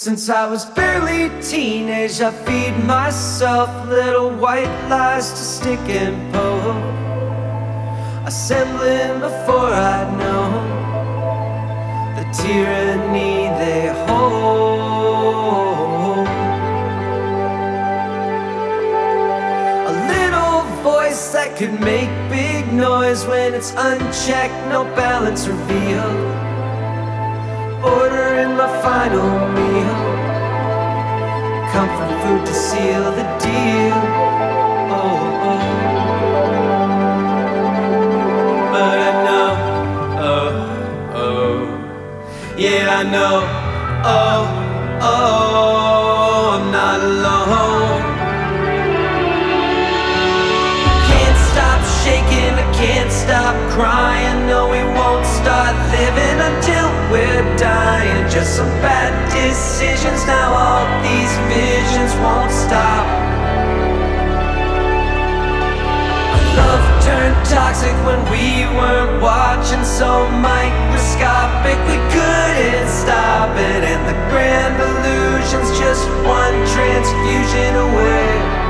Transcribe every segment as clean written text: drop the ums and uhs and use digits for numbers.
Since I was barely a teenage, I feed myself little white lies to stick and poke, assembling before I know the tyranny they hold. A little voice that could make big noise when it's unchecked, no balance revealed, ordering my final meal, comfort food to seal the deal. Oh, oh. But I know, oh, oh, yeah, I know, oh, oh, I'm not alone. Can't stop shaking, I can't stop crying. No, we won't start living until we're dying. Just some bad decisions, now all these visions won't stop. Love turned toxic when we weren't watching, so microscopic we couldn't stop it. And the grand illusion's just one transfusion away.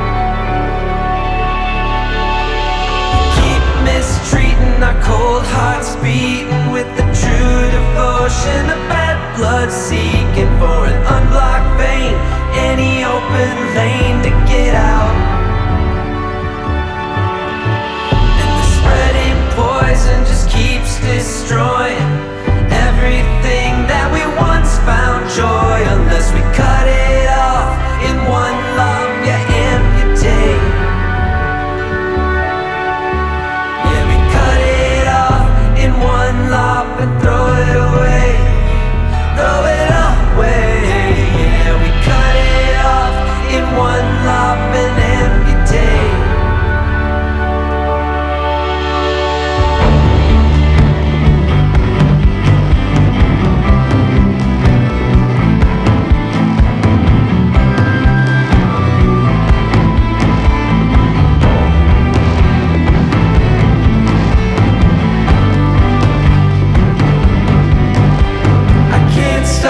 Mistreating our cold hearts, beating with the true devotion of bad blood, seeking for an unblocked vein, any open lane to get out. And the spreading poison just keeps destroying everything that we once found joy. Unless we cut it off in one lump, yeah, amputate. One lop and throw it away, throw it away. Yeah, we cut it off in one lop and amputate.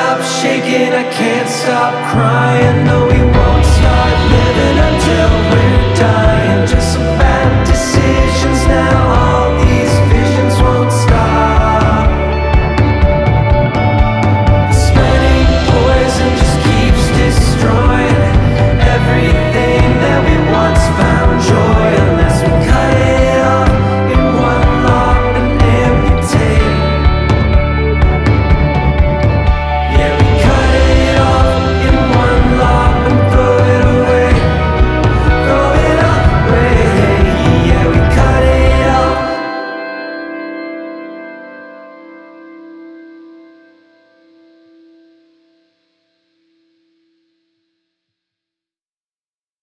Shaking, I can't stop crying. No, we won't start living until we're